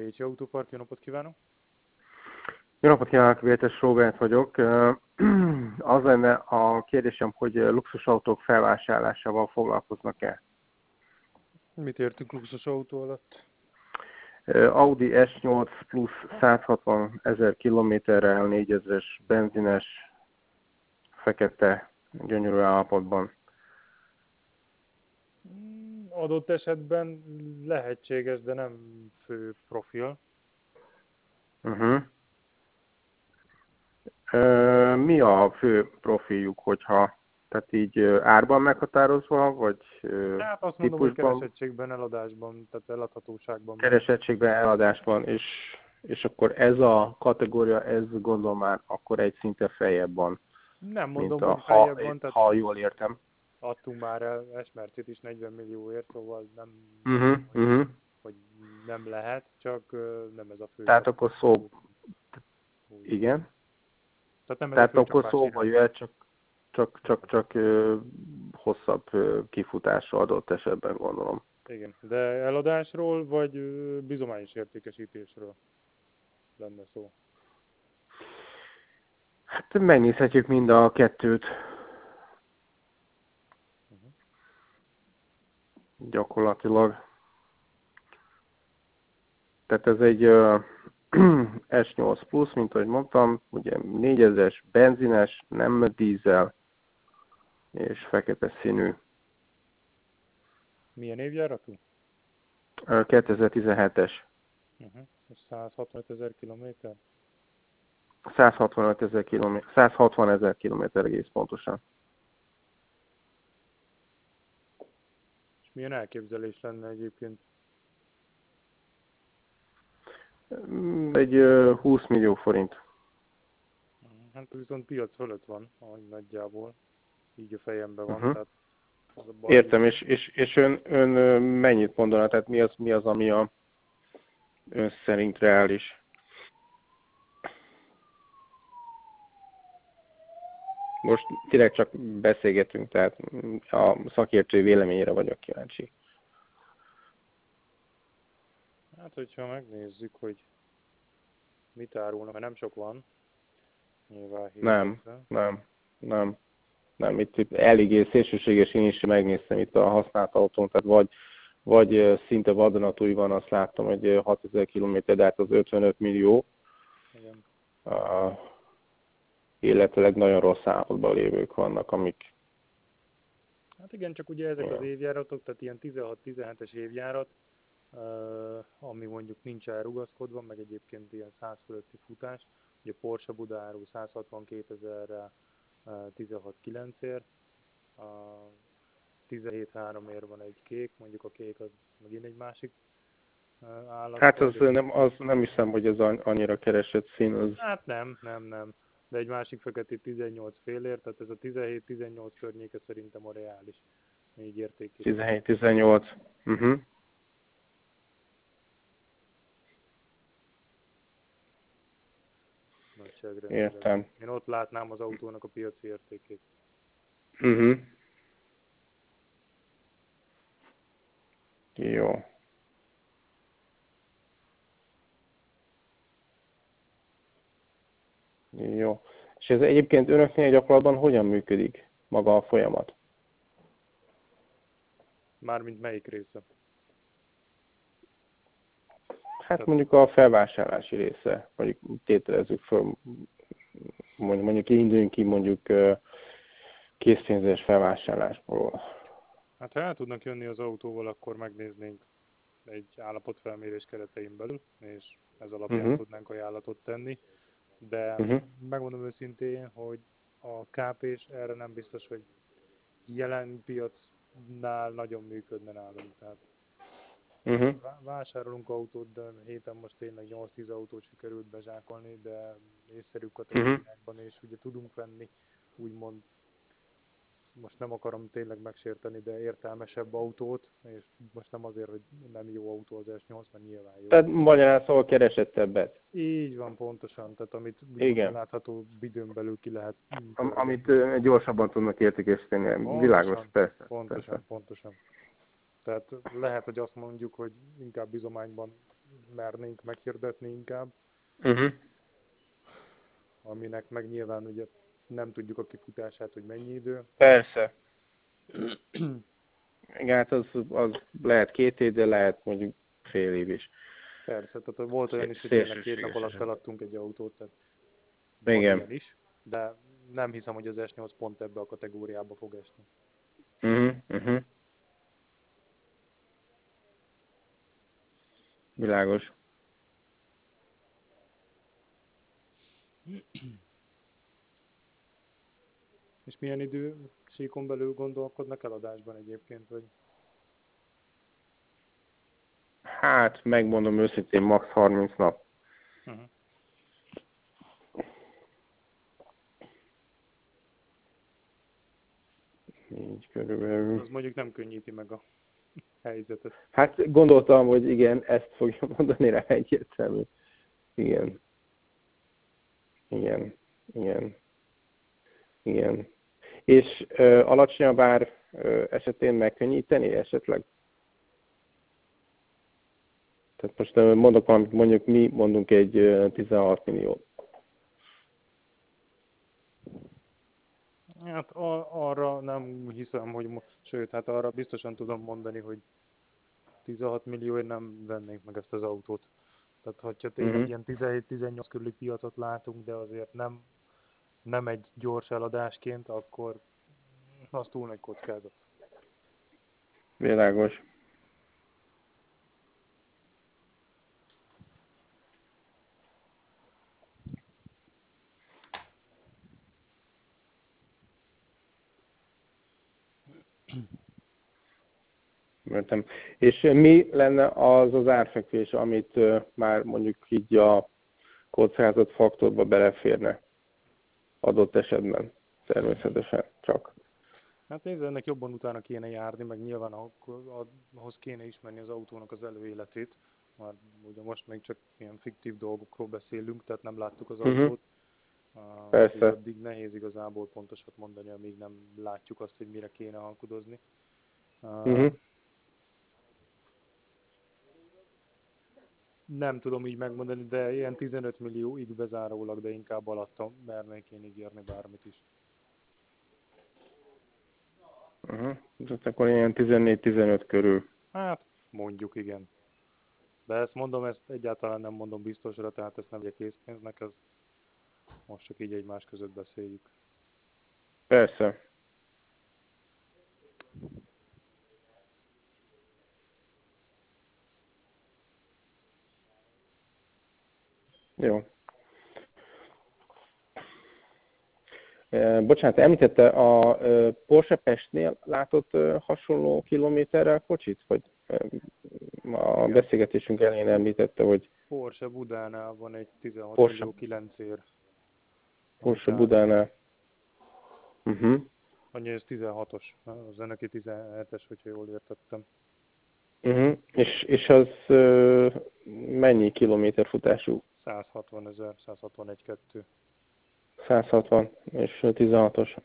Pécsi Autópark, jó napot kívánok! Jó napot kívánok, Vértes Róbert vagyok. Az lenne a kérdésem, hogy luxusautók felvásárlásával foglalkoznak-e? Mit értünk luxus autó alatt? Audi S8 Plus 160 000 kilométerrel, 4000-es benzines, fekete, gyönyörű állapotban. Adott esetben lehetséges, de nem fő profil. Mi a fő profiljuk, hogyha, tehát így árban meghatározva, vagy Hát azt mondom, hogy típusban? keresettségben, eladásban, tehát eladhatóságban. Keresettségben, eladásban, és akkor ez a kategória, ez gondolom már akkor egy szinte feljebb van, Nem mondom, mint hogy feljebb van, tehát ha jól értem. adtunk már el S-Mercét is 40 millióért, szóval nem hogy nem lehet, csak nem ez a fő. Tehát akkor igen. Tehát nem ez Tehát a fő akkor szóba jöhet, csak hosszabb kifutásra adott esetben gondolom. Igen, de eladásról vagy bizományos értékesítésről lenne szó? Hát megnézhetjük mind a kettőt. Gyakorlatilag. Tehát ez egy S8 Plus, mint ahogy mondtam, ugye 4000-es benzines, nem dízel, és fekete színű. Milyen évjáratú? 2017-es. 165 000 kilométer? 160 000 kilométer egész pontosan. És milyen elképzelés lenne egyébként? Egy 20 millió forint. Hát viszont piac fölött van, ahogy nagyjából. Így a fejemben van. Tehát az a baj, értem, és ön mennyit mondaná, tehát mi az, ami ön szerint reális? Most direkt csak beszélgetünk, tehát a szakértő véleményére vagyok kíváncsi. Hát, hogyha megnézzük, hogy mit árulnak, mert nem sok van. Nyilván Nem. Itt eléggé szélsőséges, én is megnéztem itt a használt autón, tehát vagy szinte vadonatúj van, azt láttam, hogy 6000 km, de hát az 55 millió. Igen. Illetőleg nagyon rossz állapotban lévők vannak, amik... Hát igen, csak ugye ezek az évjáratok, tehát ilyen 16-17-es évjárat, ami mondjuk nincs elrugaszkodva, meg egyébként ilyen 100 fölötti futás. Ugye Porsche Buda árul 162 000-re 16.9-ért, 17.3-ért van egy kék, mondjuk a kék az megint egy másik állat. Hát az nem hiszem, hogy ez annyira keresett szín. Az... Hát nem. De egy másik feketét 18 félért, tehát ez a 17-18 környéke szerintem a reális. Így értékét. 17-18. Értem. Én ott látnám az autónak a piaci értékét. Jó. És ez egyébként önöknél gyakorlatban hogyan működik maga a folyamat? Mármint melyik része? Hát mondjuk a felvásárlási része, mondjuk tételezzük föl, mondjuk induljunk ki mondjuk készpénzes felvásárlásból. Hát ha el tudnak jönni az autóval, akkor megnéznénk egy állapotfelmérés keretein belül, és ez alapján tudnánk ajánlatot tenni. De megmondom őszintén, hogy a KP-s erre nem biztos, hogy jelen piacnál nagyon működne nálunk. Tehát vásárolunk autót, de héten most tényleg 8-10 autót sikerült bezsákolni, de észszerű kategóriákban, és ugye tudunk venni, úgymond, most nem akarom tényleg megsérteni, de értelmesebb autót, és most nem azért, hogy nem jó autó az S8, mert nyilván jó. Tehát magyarán szóval keresettebbet. Így van, pontosan, tehát amit látható időn belül ki lehet. Amit gyorsabban tudnak értékesíteni, világos, persze. Pontosan. Tehát lehet, hogy azt mondjuk, hogy inkább bizományban mernénk meghirdetni inkább, aminek meg nyilván ugye nem tudjuk a kifutását, hogy mennyi idő. Persze. Igen, hát az lehet 2 év, de lehet mondjuk fél év is. Persze, tehát volt olyan is, hogy tényleg 2 nap alatt eladtunk egy autót, tehát van Igen. ilyen is, de nem hiszem, hogy az S8 pont ebbe a kategóriába fog esni. Világos. És milyen idősíkon belül gondolkodnak eladásban egyébként, vagy? Hát, megmondom őszintén, max. 30 nap. Így körülbelül. Az mondjuk nem könnyíti meg a helyzetet. Hát gondoltam, hogy igen, ezt fogja mondani rá egyértelmű. Igen. És alacsonyabb ár esetén megkönnyíteni esetleg? Tehát most mondok valamit, mondjuk mi mondunk egy 16 milliót. Hát arra nem hiszem, hogy sőt, hát arra biztosan tudom mondani, hogy 16 millióért nem vennénk meg ezt az autót. Tehát, hogyha tényleg ilyen 17-18 körüli piacot látunk, de azért nem egy gyors eladásként, akkor az túl nagy kockázat. Világos. Értem. És mi lenne az árfekvés, amit már mondjuk így a kockázat faktorba beleférne adott esetben? Természetesen csak. Hát nézd, ennek jobban utána kéne járni, meg nyilván ahhoz kéne ismerni az autónak az előéletét. Már ugye most még csak ilyen fiktív dolgokról beszélünk, tehát nem láttuk az autót. Persze. Addig nehéz igazából pontosat mondani, amíg nem látjuk azt, hogy mire kéne alkudozni. Nem tudom így megmondani, de ilyen 15 millióig bezárólag, de inkább alatta mernék én ígérni bármit is. Tehát akkor ilyen 14-15 körül. Hát, mondjuk igen. De ezt mondom, ezt egyáltalán nem mondom biztosra, tehát ezt nem vegye készpénznek, ez most csak így egymás között beszéljük. Persze. Jó. Bocsánat, említette a Porsche Pestnél látott hasonló kilométerrel kocsit? Vagy a beszélgetésünk elején említette, hogy Porsche Budánál van egy 16 Porsche. millió 9 ér. Porsche Budánál. Annyi, ez 16-os, az neki 17-es, hogyha jól értettem. És az mennyi kilométer futású? 160 000, 161-2. 160 és 16-os.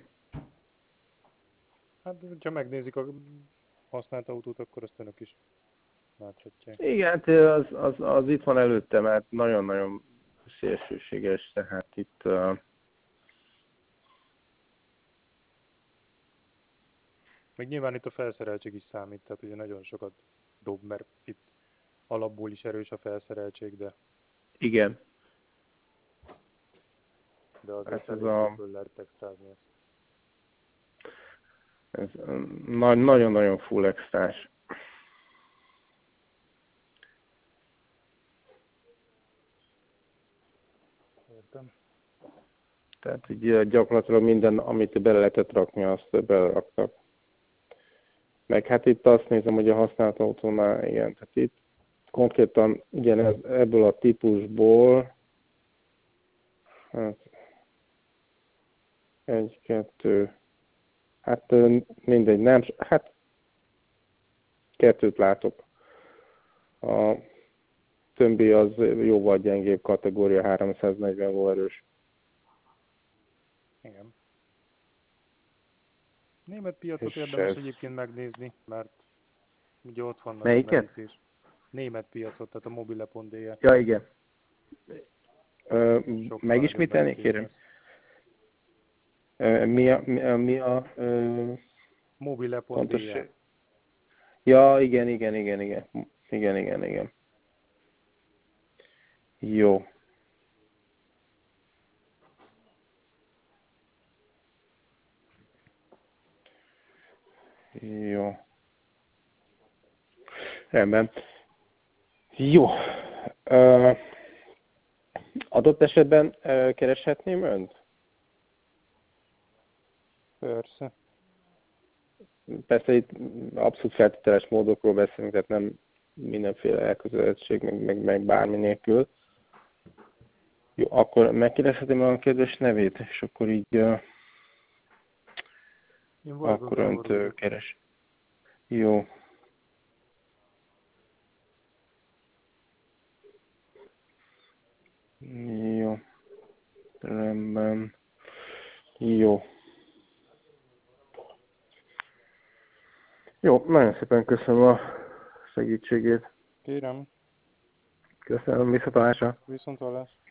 Hát, ha megnézik a használt autót, akkor azt önök is láthatják. Igen, az itt van előtte, mert nagyon-nagyon szélsőséges, tehát itt Meg nyilván itt a felszereltség is számít, tehát ugye nagyon sokat dob, mert itt alapból is erős a felszereltség, de igen. azért Hát eléggé föl lehet extrázni ezt. Ez nagyon-nagyon full extrás. Értem. Tehát így gyakorlatilag minden, amit bele lehetett rakni, azt beleraktak. Meg hát itt azt nézem, hogy a használt autónál, igen, tehát itt konkrétan ugyanez ebből a típusból, hát 1, 2, hát mindegy, nem, hát 2 látok. A többi az jóval gyengébb kategória, 340 lóerős. Igen. Német piacot És érdemes ez... egyébként megnézni, mert ugye ott van nagy a Melyiket? merítés. német piacot, tehát a mobile.de. Ja, igen. Sokkal Megismételni, nagyobb kérem? lesz. Mi a pontos... Mobile.de. Ja, igen. Igen. Jó. Jó. Rendben. Jó. Adott esetben kereshetném önt? Persze. Persze itt abszolút feltételes módokról beszélünk, tehát nem mindenféle elkötelezettség, meg bármi nélkül. Jó, akkor megkérdezhetem a kedves nevét, és akkor így Én akkor önt vagyok. keres. Jó. Jó. Rendben. Jó. Jó, nagyon szépen köszönöm a segítségét. Kérem, Köszönöm, viszontlátásra. viszontlátásra.